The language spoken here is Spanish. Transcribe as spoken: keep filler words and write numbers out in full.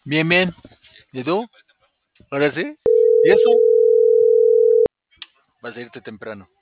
Bien, bien. ¿Y tú? ¿Ahora sí? ¿Y eso? Vas a irte temprano.